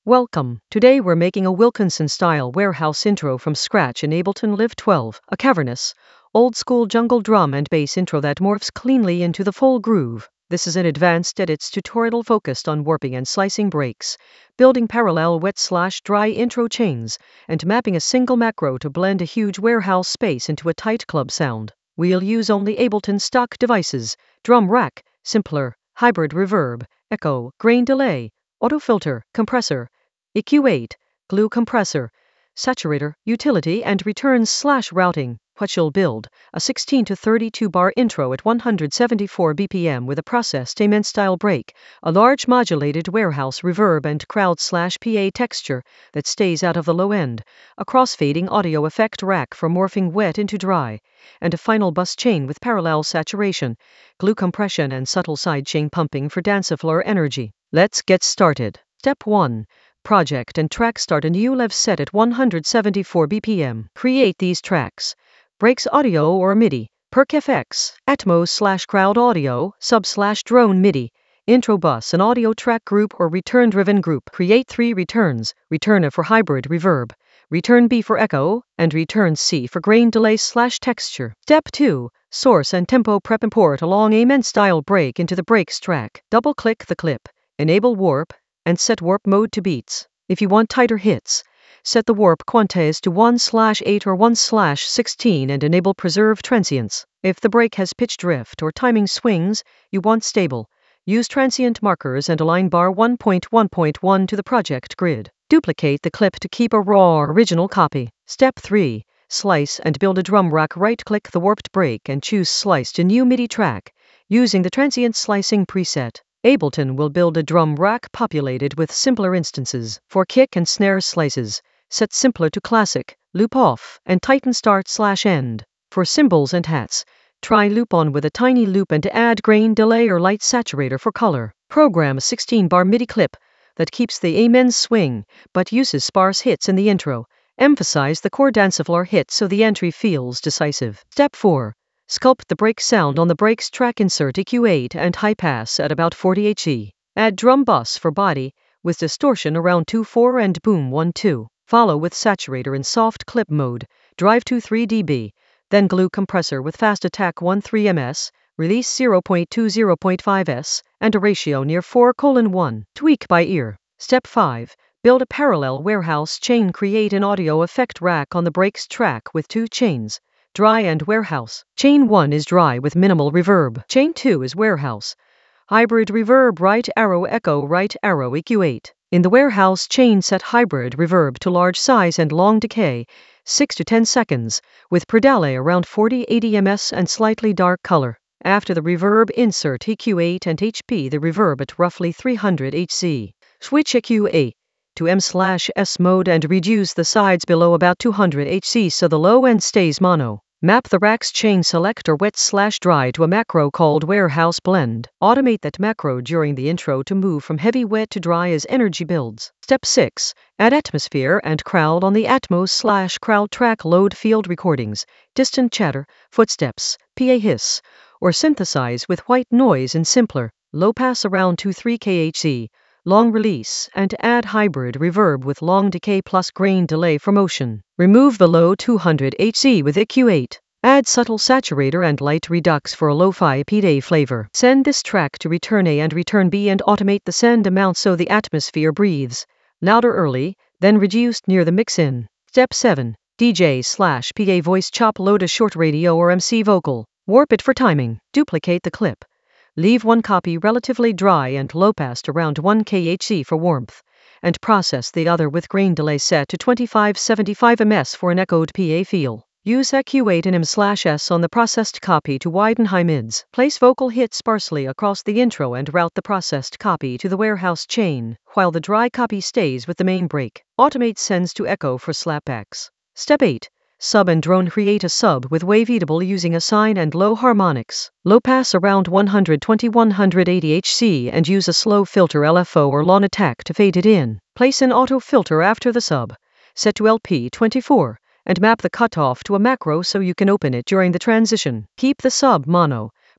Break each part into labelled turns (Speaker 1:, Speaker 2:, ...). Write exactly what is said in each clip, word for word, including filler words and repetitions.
Speaker 1: Welcome. Today we're making a Wilkinson-style warehouse intro from scratch in Ableton Live twelve, a cavernous, old-school jungle drum and bass intro that morphs cleanly into the full groove. This is an advanced edits tutorial focused on warping and slicing breaks, building parallel wet-slash-dry intro chains, and mapping a single macro to blend a huge warehouse space into a tight club sound. We'll use only Ableton stock devices, drum rack, simpler, hybrid reverb, echo, grain delay, auto filter, compressor, E Q eight, glue compressor, saturator, utility and returns slash routing. What you'll build, a sixteen to thirty-two bar intro at one hundred seventy-four B P M with a processed amen style break, a large modulated warehouse reverb and crowd slash P A texture that stays out of the low end, a crossfading audio effect rack for morphing wet into dry, and a final bus chain with parallel saturation, glue compression and subtle sidechain pumping for dancefloor energy. Let's get started. Step one. Project and track. Start a new Lev set at one hundred seventy-four B P M. Create these tracks. Breaks audio or MIDI, Perk F X, Atmos slash crowd audio, sub slash drone MIDI, intro bus an audio track group or return driven group. Create three returns, return A for hybrid reverb, return B for echo, and return C for grain delay slash texture. Step two. Source and tempo prep. Import a long amen style break into the breaks track. Double click the clip, enable warp, and set warp mode to beats. If you want tighter hits, set the warp quantize to one slash eight or one slash sixteen and enable preserve transients. If the break has pitch drift or timing swings you want stable, use transient markers and align bar one point one point one to the project grid. Duplicate the clip to keep a raw original copy. Step three. Slice and build a drum rack. Right-click the warped break and choose Slice to new MIDI track, using the transient slicing preset. Ableton will build a drum rack populated with simpler instances. For kick and snare slices, set simpler to classic, loop off, and tighten start slash end. For cymbals and hats, try loop on with a tiny loop and add grain delay or light saturator for color. Program a sixteen bar MIDI clip that keeps the amen swing, but uses sparse hits in the intro. Emphasize the core dancefloor hit so the entry feels decisive. Step four. Sculpt the break sound on the breaks track. Insert E Q eight and high pass at about forty hertz. Add drum bus for body, with distortion around two four and boom one two. Follow with saturator in soft clip mode, drive to three decibels, then glue compressor with fast attack one three millimeters, release zero point two to zero point five s, and a ratio near four colon one. Tweak by ear. Step five. Build a parallel warehouse chain. Create an audio effect rack on the breaks track with two chains, dry and warehouse. Chain one is dry with minimal reverb. Chain two is warehouse. Hybrid reverb. Right arrow echo, right arrow E Q eight. In the warehouse chain, set hybrid reverb to large size and long decay, six to ten seconds, with per delay around forty to eighty millimeters and slightly dark color. After the reverb, insert E Q eight and H P the reverb at roughly three hundred hertz. Switch E Q eight to M slash S mode and reduce the sides below about two hundred hertz so the low end stays mono. Map the rack's chain selector wet slash dry to a macro called warehouse blend. Automate that macro during the intro to move from heavy wet to dry as energy builds. Step six. Add atmosphere and crowd on the Atmos slash crowd track. Load field recordings, distant chatter, footsteps, P A hiss, or synthesize with white noise in simpler, low pass around two to three kilohertz. Long release, and add hybrid reverb with long decay plus grain delay for motion. Remove the low two hundred hertz with E Q eight. Add subtle saturator and light redux for a lo-fi P D A flavor. Send this track to return A and return B and automate the send amount so the atmosphere breathes louder early, then reduced near the mix-in. Step seven. D J slash P A voice chop. Load a short radio or M C vocal. Warp it for timing. Duplicate the clip. Leave one copy relatively dry and low-passed around one kilohertz for warmth, and process the other with grain delay set to twenty-five to seventy-five millimeters for an echoed P A feel. Use E Q eight and M slash S on the processed copy to widen high mids. Place vocal hits sparsely across the intro and route the processed copy to the warehouse chain, while the dry copy stays with the main break. Automate sends to echo for slapbacks. Step eight. Sub and drone. Create a sub with wave editable using a sine and low harmonics. Low pass around one twenty to one eighty hertz and use a slow filter L F O or lawn attack to fade it in. Place an auto filter after the sub. Set to L P twenty-four and map the cutoff to a macro so you can open it during the transition. Keep the sub mono,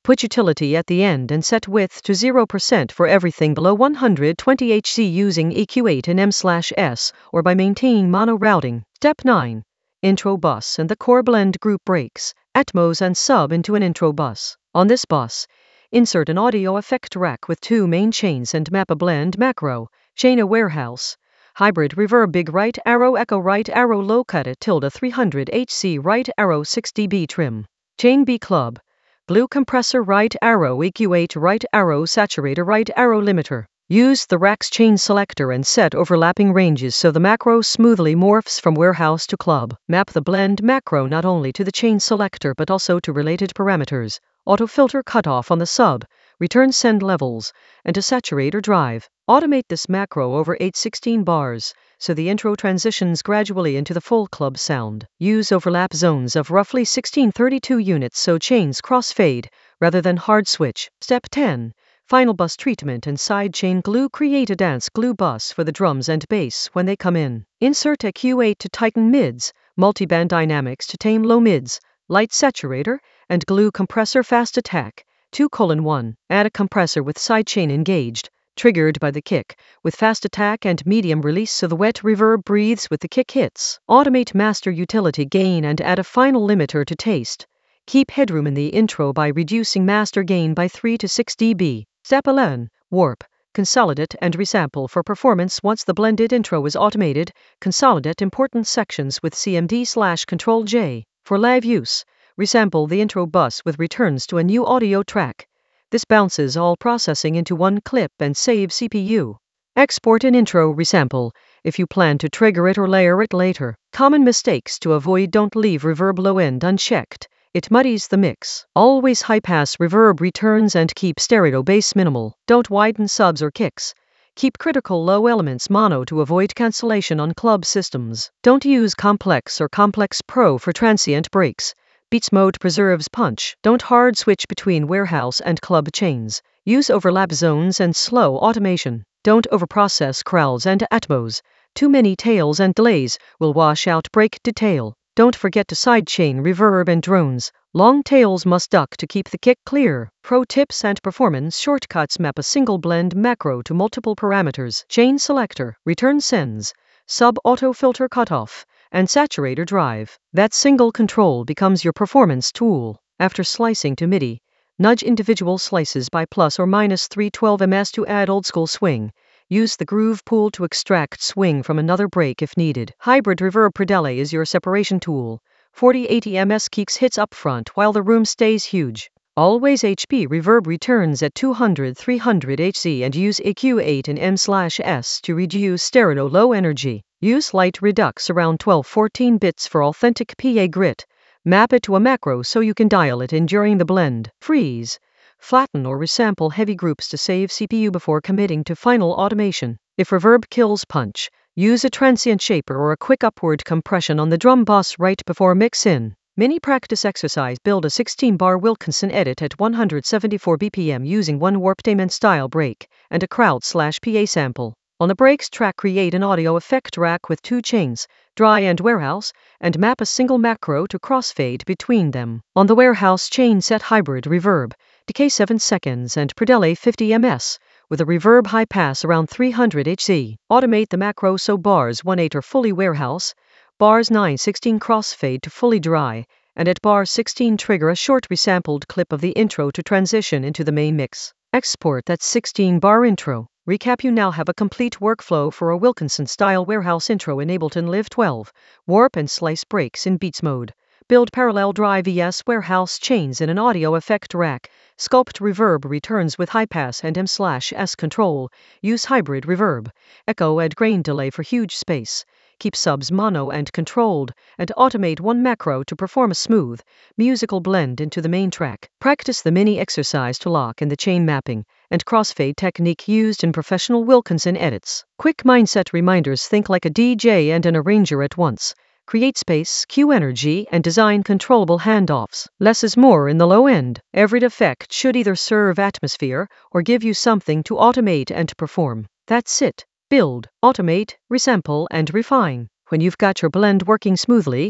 Speaker 1: Put utility at the end and set width to zero percent for everything below one hundred twenty hertz using E Q eight and M S or by maintaining mono routing. Step nine. Intro bus and the core blend group breaks, Atmos and sub into an intro bus. On this bus, insert an audio effect rack with two main chains and map a blend macro, chain a warehouse. Hybrid reverb big right arrow echo right arrow low cut at tilde three hundred hertz right arrow six decibels trim. Chain B club. Glue compressor right arrow E Q eight right arrow saturator right arrow limiter. Use the rack's chain selector and set overlapping ranges so the macro smoothly morphs from warehouse to club. Map the blend macro not only to the chain selector but also to related parameters. Auto filter cutoff on the sub, return send levels, and to saturator drive. Automate this macro over eight sixteen bars, so the intro transitions gradually into the full club sound. Use overlap zones of roughly sixteen thirty-two units so chains crossfade, rather than hard switch. Step ten. Final bus treatment and side chain glue. Create a dance glue bus for the drums and bass when they come in. Insert a E Q eight to tighten mids, multiband dynamics to tame low mids, light saturator, and glue compressor fast attack. two colon one. Add a compressor with sidechain engaged, triggered by the kick, with fast attack and medium release so the wet reverb breathes with the kick hits. Automate master utility gain and add a final limiter to taste. Keep headroom in the intro by reducing master gain by three to six decibels. Step eleven. Warp, consolidate and resample for performance. Once the blended intro is automated, consolidate important sections with C M D slash Control J. For live use, resample the intro bus with returns to a new audio track. This bounces all processing into one clip and saves C P U. Export an intro resample if you plan to trigger it or layer it later. Common mistakes to avoid: don't leave reverb low end unchecked. It muddies the mix. Always high-pass reverb returns and keep stereo bass minimal. Don't widen subs or kicks. Keep critical low elements mono to avoid cancellation on club systems. Don't use Complex or Complex Pro for transient breaks. Beats mode preserves punch. Don't hard switch between warehouse and club chains. Use overlap zones and slow automation. Don't overprocess crowds and Atmos. Too many tails and delays will wash out break detail. Don't forget to sidechain reverb and drones. Long tails must duck to keep the kick clear. Pro tips and performance shortcuts: map a single blend macro to multiple parameters. Chain selector, return sends, sub auto filter cutoff, and saturator drive. That single control becomes your performance tool. After slicing to MIDI, nudge individual slices by plus or minus three twelve meters to add old school swing. Use the groove pool to extract swing from another break if needed. Hybrid reverb pre-delay is your separation tool. forty eighty meters keeps hits up front while the room stays huge. Always H P reverb returns at two hundred to three hundred hertz and use E Q eight and M S to reduce stereo low energy. Use light redux around twelve to fourteen bits for authentic P A grit. Map it to a macro so you can dial it in during the blend. Freeze. Flatten or resample heavy groups to save C P U before committing to final automation. If reverb kills punch, use a transient shaper or a quick upward compression on the drum bus right before mix in. Mini practice exercise: build a sixteen bar Wilkinson edit at one hundred seventy-four B P M using one warptainment style break and a crowd slash P A sample. On the breaks track, create an audio effect rack with two chains, dry and warehouse, and map a single macro to crossfade between them. On the warehouse chain, set hybrid reverb, decay seven seconds and pre-delay fifty meters, with a reverb high pass around three hundred hertz. Automate the macro so bars one eight are fully warehouse, bars nine sixteen crossfade to fully dry, and at bar sixteen trigger a short resampled clip of the intro to transition into the main mix. Export that sixteen bar intro. Recap: you now have a complete workflow for a Wilkinson-style warehouse intro in Ableton Live twelve, warp and slice breaks in Beats mode. Build parallel drive vs warehouse chains in an audio effect rack. Sculpt reverb returns with high pass and M S control. Use hybrid reverb, echo and grain delay for huge space. Keep subs mono and controlled, and automate one macro to perform a smooth, musical blend into the main track. Practice the mini exercise to lock in the chain mapping and crossfade technique used in professional Wilkinson edits. Quick mindset reminders: think like a D J and an arranger at once. Create space, cue energy, and design controllable handoffs. Less is more in the low end. Every effect should either serve atmosphere or give you something to automate and perform. That's it. Build, automate, resample, and refine. When you've got your blend working smoothly,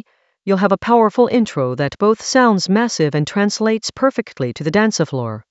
Speaker 1: you'll have a powerful intro that both sounds massive and translates perfectly to the dance floor.